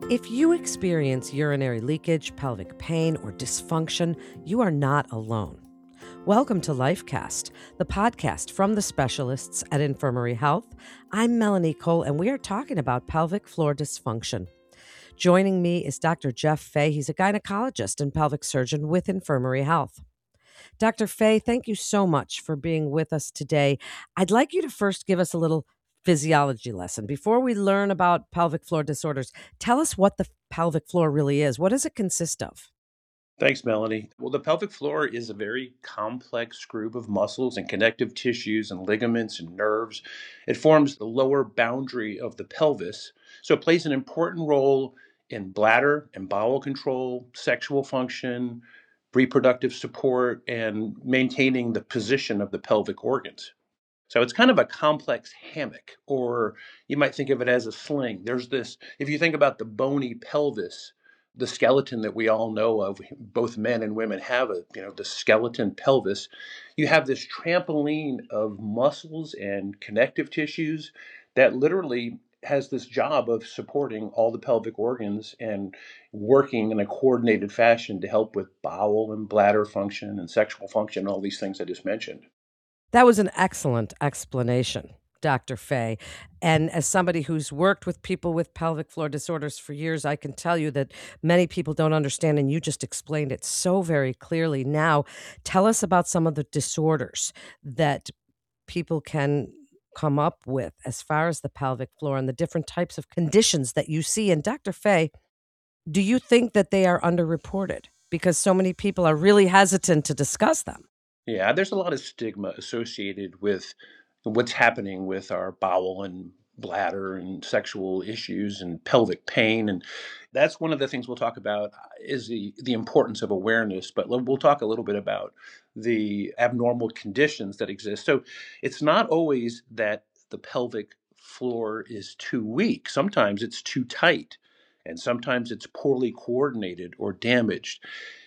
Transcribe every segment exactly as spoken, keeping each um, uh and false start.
If you experience urinary leakage, pelvic pain, or dysfunction, you are not alone. Welcome to LifeCast, the podcast from the specialists at Infirmary Health. I'm Melanie Cole, and we are talking about pelvic floor dysfunction. Joining me is Doctor Jeff Fay. He's a gynecologist and pelvic surgeon with Infirmary Health. Doctor Fay, thank you so much for being with us today. I'd like you to first give us a little physiology lesson. Before we learn about pelvic floor disorders, tell us what the pelvic floor really is. What does it consist of? Thanks, Melanie. Well, the pelvic floor is a very complex group of muscles and connective tissues and ligaments and nerves. It forms the lower boundary of the pelvis, so it plays an important role in bladder and bowel control, sexual function, reproductive support, and maintaining the position of the pelvic organs. So it's kind of a complex hammock, or you might think of it as a sling. There's this, if you think about the bony pelvis, the skeleton that we all know of, both men and women have a, you know, the skeleton pelvis. You have this trampoline of muscles and connective tissues that literally has this job of supporting all the pelvic organs and working in a coordinated fashion to help with bowel and bladder function and sexual function, all these things I just mentioned. That was an excellent explanation, Doctor Fay. And as somebody who's worked with people with pelvic floor disorders for years, I can tell you that many people don't understand, and you just explained it so very clearly. Now, tell us about some of the disorders that people can come up with as far as the pelvic floor and the different types of conditions that you see. And Doctor Fay, do you think that they are underreported because so many people are really hesitant to discuss them? Yeah, there's a lot of stigma associated with what's happening with our bowel and bladder and sexual issues and pelvic pain. And that's one of the things we'll talk about uh, is the, the importance of awareness. But we'll we'll talk a little bit about the abnormal conditions that exist. So it's not always that the pelvic floor is too weak. Sometimes it's too tight. And sometimes it's poorly coordinated or damaged.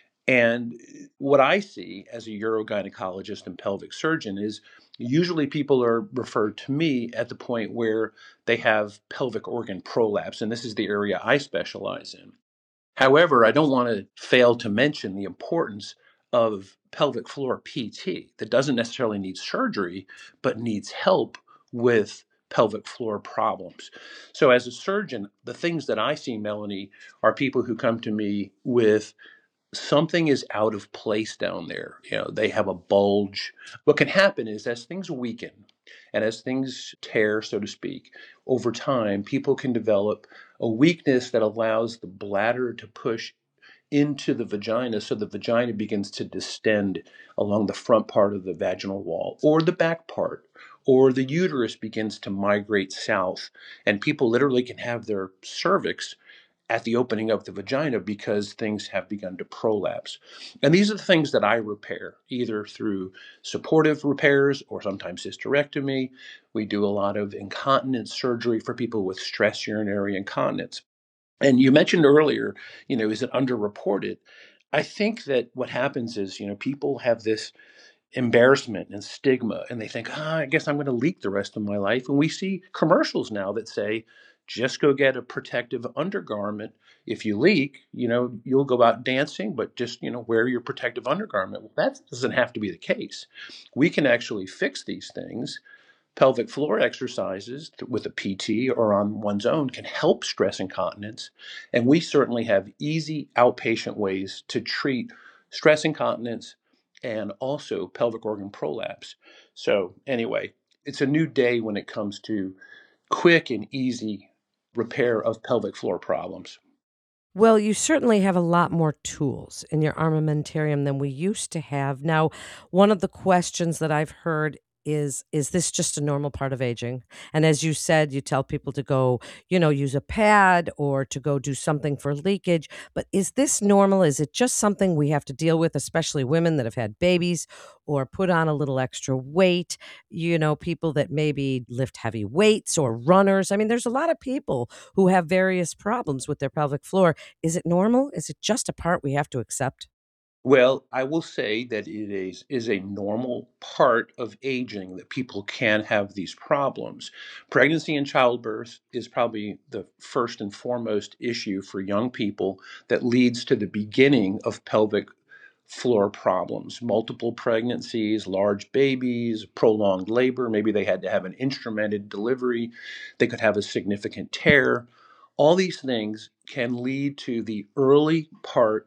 And what I see as a urogynecologist and pelvic surgeon is usually people are referred to me at the point where they have pelvic organ prolapse, and this is the area I specialize in. However, I don't want to fail to mention the importance of pelvic floor P T that doesn't necessarily need surgery, but needs help with pelvic floor problems. So, as a surgeon, the things that I see, Melanie, are people who come to me with something is out of place down there. You know, they have a bulge. What can happen is as things weaken and as things tear, so to speak, over time, people can develop a weakness that allows the bladder to push into the vagina, so the vagina begins to distend along the front part of the vaginal wall or the back part, or the uterus begins to migrate south, and people literally can have their cervix at the opening of the vagina because things have begun to prolapse. And these are the things that I repair, either through supportive repairs or sometimes hysterectomy. We do a lot of incontinence surgery for people with stress urinary incontinence. And you mentioned earlier, you know, is it underreported? I think that what happens is, you know, people have this embarrassment and stigma, and they think, ah, I guess I'm going to leak the rest of my life. And we see commercials now that say, just go get a protective undergarment. If you leak, you know, you'll go out dancing, but just, you know, wear your protective undergarment. Well, that doesn't have to be the case. We can actually fix these things. Pelvic floor exercises with a P T or on one's own can help stress incontinence. And we certainly have easy outpatient ways to treat stress incontinence and also pelvic organ prolapse. So, anyway, it's a new day when it comes to quick and easy repair of pelvic floor problems. Well, you certainly have a lot more tools in your armamentarium than we used to have. Now, one of the questions that I've heard is is this just a normal part of aging? And as you said, you tell people to go, you know, use a pad or to go do something for leakage. But is this normal? Is it just something we have to deal with, especially women that have had babies or put on a little extra weight? You know, people that maybe lift heavy weights or runners. I mean, there's a lot of people who have various problems with their pelvic floor. Is it normal? Is it just a part we have to accept? Well, I will say that it is is a normal part of aging that people can have these problems. Pregnancy and childbirth is probably the first and foremost issue for young people that leads to the beginning of pelvic floor problems. Multiple pregnancies, large babies, prolonged labor, maybe they had to have an instrumented delivery, they could have a significant tear. All these things can lead to the early part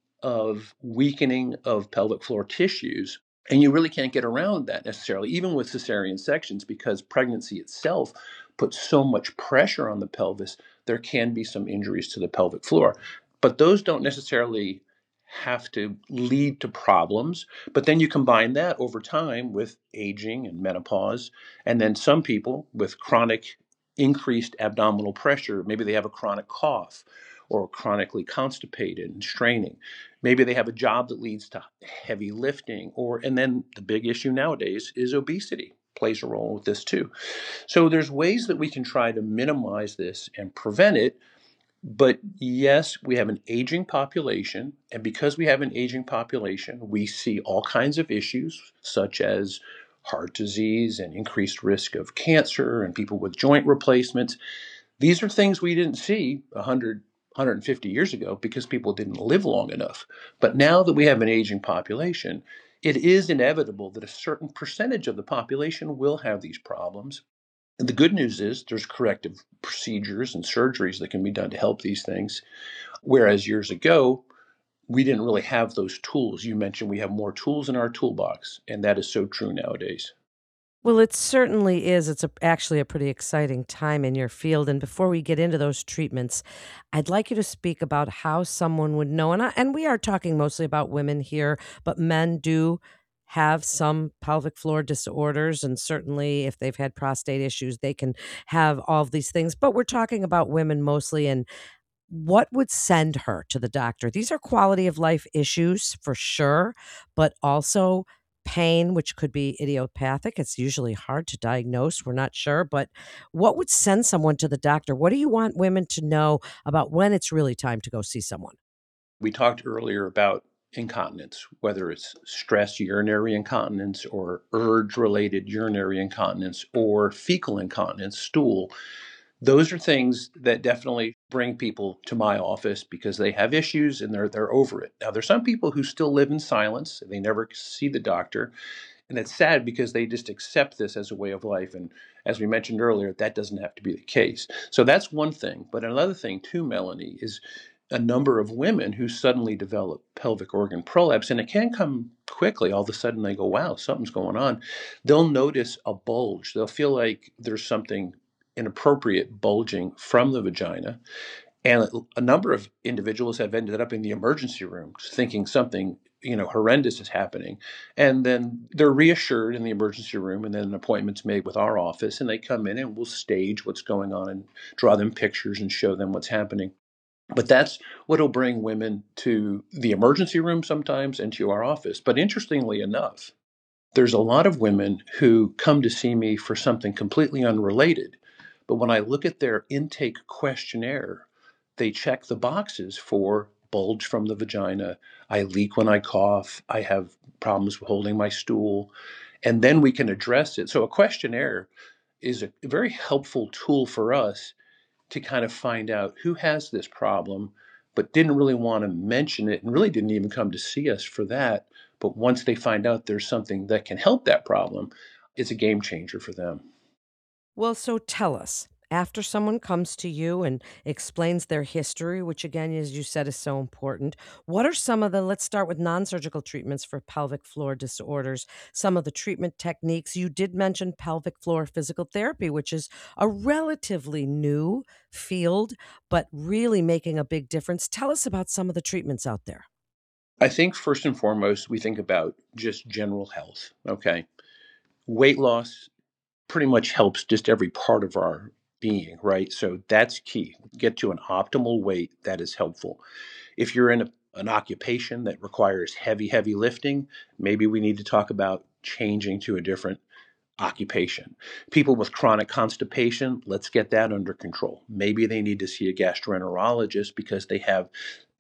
of weakening of pelvic floor tissues. And you really can't get around that necessarily, even with cesarean sections, because pregnancy itself puts so much pressure on the pelvis, there can be some injuries to the pelvic floor. But those don't necessarily have to lead to problems. But then you combine that over time with aging and menopause. And then some people with chronic increased abdominal pressure, maybe they have a chronic cough or chronically constipated and straining. Maybe they have a job that leads to heavy lifting, or and then the big issue nowadays is obesity plays a role with this too. So there's ways that we can try to minimize this and prevent it. But yes, we have an aging population, and because we have an aging population, we see all kinds of issues such as heart disease and increased risk of cancer and people with joint replacements. These are things we didn't see one hundred, one hundred fifty years ago because people didn't live long enough. But now that we have an aging population, it is inevitable that a certain percentage of the population will have these problems. And the good news is there's corrective procedures and surgeries that can be done to help these things. Whereas years ago, we didn't really have those tools. You mentioned we have more tools in our toolbox, and that is so true nowadays. Well, it certainly is. It's a, actually a pretty exciting time in your field. And before we get into those treatments, I'd like you to speak about how someone would know. And, I, and we are talking mostly about women here, but men do have some pelvic floor disorders. And certainly, if they've had prostate issues, they can have all of these things. But we're talking about women mostly. And what would send her to the doctor? These are quality of life issues for sure, but also pain, which could be idiopathic. It's usually hard to diagnose. We're not sure, but what would send someone to the doctor? What do you want women to know about when it's really time to go see someone? We talked earlier about incontinence, whether it's stress urinary incontinence or urge related urinary incontinence or fecal incontinence, stool. Those are things that definitely bring people to my office because they have issues and they're they're over it. Now there's some people who still live in silence. They never see the doctor. And it's sad because they just accept this as a way of life. And as we mentioned earlier, that doesn't have to be the case. So that's one thing. But another thing, too, Melanie, is a number of women who suddenly develop pelvic organ prolapse, and it can come quickly. All of a sudden, they go, wow, something's going on. They'll notice a bulge. They'll feel like there's something inappropriate bulging from the vagina. And a number of individuals have ended up in the emergency room thinking something, you know, horrendous is happening. And then they're reassured in the emergency room, and then an appointment's made with our office, and they come in and we'll stage what's going on and draw them pictures and show them what's happening. But that's what'll bring women to the emergency room sometimes and to our office. But interestingly enough, there's a lot of women who come to see me for something completely unrelated. But when I look at their intake questionnaire, they check the boxes for bulge from the vagina. I leak when I cough. I have problems with holding my stool. And then we can address it. So a questionnaire is a very helpful tool for us to kind of find out who has this problem, but didn't really want to mention it and really didn't even come to see us for that. But once they find out there's something that can help that problem, it's a game changer for them. Well, so tell us, after someone comes to you and explains their history, which again, as you said, is so important, what are some of the, let's start with non surgical treatments for pelvic floor disorders, some of the treatment techniques? You did mention pelvic floor physical therapy, which is a relatively new field, but really making a big difference. Tell us about some of the treatments out there. I think first and foremost, we think about just general health. Okay. Weight loss pretty much helps just every part of our being, right? So that's key. Get to an optimal weight that is helpful. If you're in a, an occupation that requires heavy, heavy lifting, maybe we need to talk about changing to a different occupation. People with chronic constipation, let's get that under control. Maybe they need to see a gastroenterologist because they have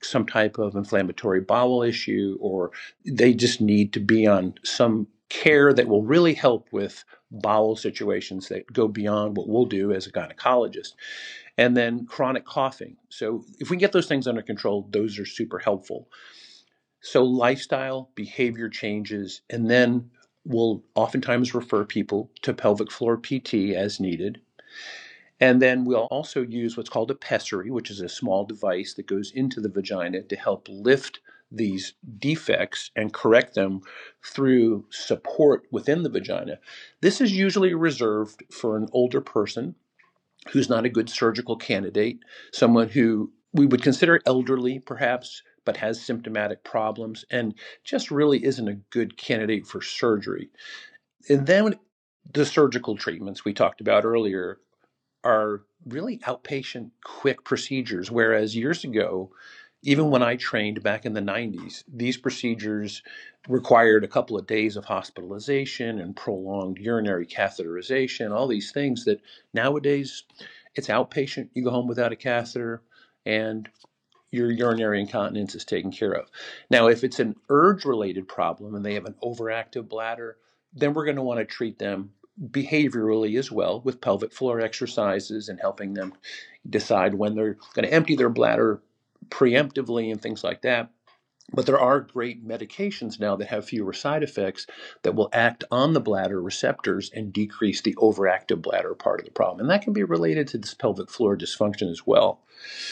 some type of inflammatory bowel issue, or they just need to be on some care that will really help with bowel situations that go beyond what we'll do as a gynecologist. And then chronic coughing. So if we get those things under control, those are super helpful. So lifestyle, behavior changes, and then we'll oftentimes refer people to pelvic floor P T as needed. And then we'll also use what's called a pessary, which is a small device that goes into the vagina to help lift these defects and correct them through support within the vagina. This is usually reserved for an older person who's not a good surgical candidate, someone who we would consider elderly perhaps, but has symptomatic problems and just really isn't a good candidate for surgery. And then the surgical treatments we talked about earlier are really outpatient, quick procedures, whereas years ago, even when I trained back in the nineties, these procedures required a couple of days of hospitalization and prolonged urinary catheterization, all these things that nowadays it's outpatient. You go home without a catheter and your urinary incontinence is taken care of. Now, if it's an urge-related problem and they have an overactive bladder, then we're going to want to treat them behaviorally as well with pelvic floor exercises and helping them decide when they're going to empty their bladder preemptively and things like that. But there are great medications now that have fewer side effects that will act on the bladder receptors and decrease the overactive bladder part of the problem. And that can be related to this pelvic floor dysfunction as well.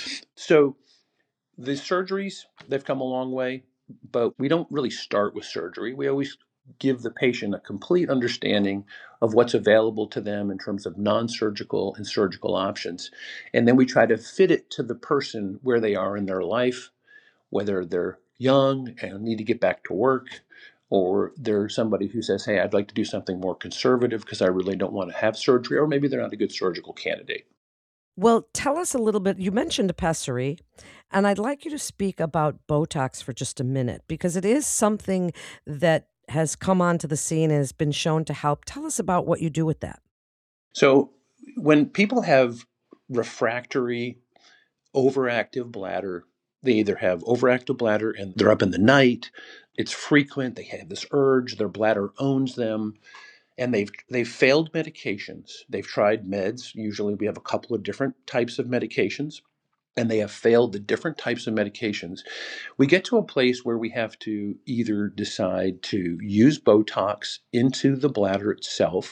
So the surgeries, they've come a long way, but we don't really start with surgery. We always give the patient a complete understanding of what's available to them in terms of non-surgical and surgical options. And then we try to fit it to the person where they are in their life, whether they're young and need to get back to work, or they're somebody who says, hey, I'd like to do something more conservative because I really don't want to have surgery, or maybe they're not a good surgical candidate. Well, tell us a little bit. You mentioned a pessary, and I'd like you to speak about Botox for just a minute because it is something that has come onto the scene and has been shown to help. Tell us about what you do with that. So when people have refractory, overactive bladder, they either have overactive bladder and they're up in the night, it's frequent, they have this urge, their bladder owns them, and they've they've failed medications. They've tried meds. Usually we have a couple of different types of medications, and they have failed the different types of medications. We get to a place where we have to either decide to use Botox into the bladder itself,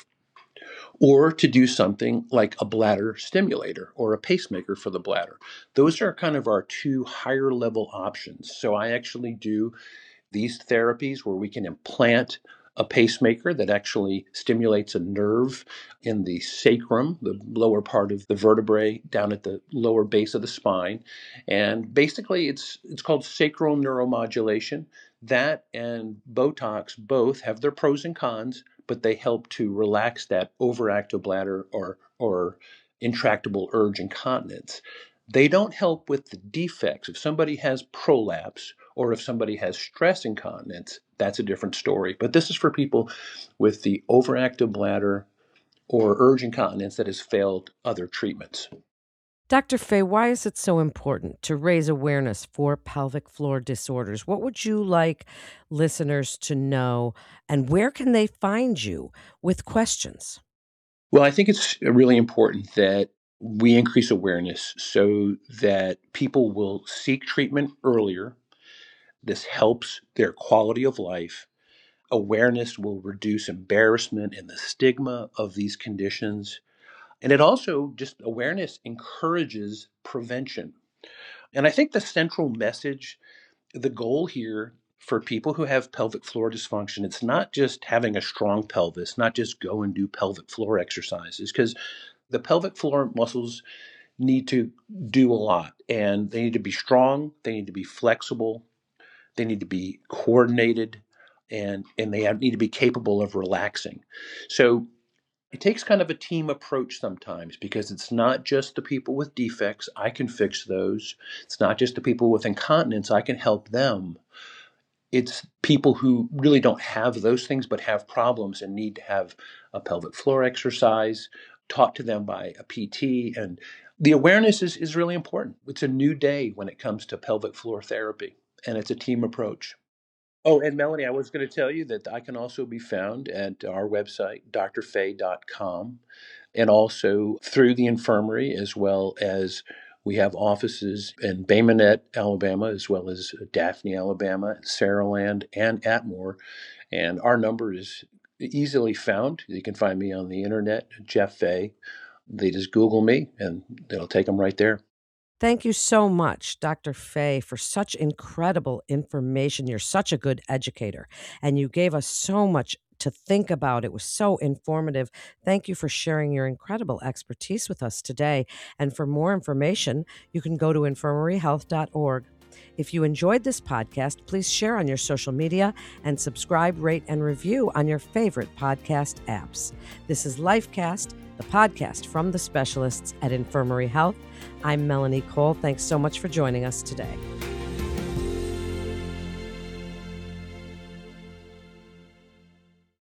or to do something like a bladder stimulator or a pacemaker for the bladder. Those are kind of our two higher level options. So I actually do these therapies where we can implant a pacemaker that actually stimulates a nerve in the sacrum, the lower part of the vertebrae down at the lower base of the spine. And basically it's it's called sacral neuromodulation. That and Botox both have their pros and cons, but they help to relax that overactive bladder or or intractable urge incontinence. They don't help with the defects. If somebody has prolapse or if somebody has stress incontinence, that's a different story. But this is for people with the overactive bladder or urge incontinence that has failed other treatments. Doctor Fay, why is it so important to raise awareness for pelvic floor disorders? What would you like listeners to know, and where can they find you with questions? Well, I think it's really important that we increase awareness so that people will seek treatment earlier. This helps their quality of life. Awareness will reduce embarrassment and the stigma of these conditions. And it also, just awareness encourages prevention. And I think the central message, the goal here for people who have pelvic floor dysfunction, it's not just having a strong pelvis, not just go and do pelvic floor exercises, because the pelvic floor muscles need to do a lot, and they need to be strong, they need to be flexible, they need to be coordinated, and and they have, need to be capable of relaxing. So it takes kind of a team approach sometimes because it's not just the people with defects, I can fix those. It's not just the people with incontinence, I can help them. It's people who really don't have those things but have problems and need to have a pelvic floor exercise taught to them by a P T and The awareness is, is really important. It's a new day when it comes to pelvic floor therapy, and it's a team approach. Oh, and Melanie, I was going to tell you that I can also be found at our website, d r fay dot com, and also through the infirmary, as well as we have offices in Bay Minette, Alabama, as well as Daphne, Alabama, Saraland, and Atmore. And our number is easily found. You can find me on the internet, Jeff Fay. They just Google me, and it'll take them right there. Thank you so much, Doctor Fay, for such incredible information. You're such a good educator, and you gave us so much to think about. It was so informative. Thank you for sharing your incredible expertise with us today. And for more information, you can go to infirmary health dot org. If you enjoyed this podcast, please share on your social media and subscribe, rate, and review on your favorite podcast apps. This is LifeCast, the podcast from the specialists at Infirmary Health. I'm Melanie Cole. Thanks so much for joining us today.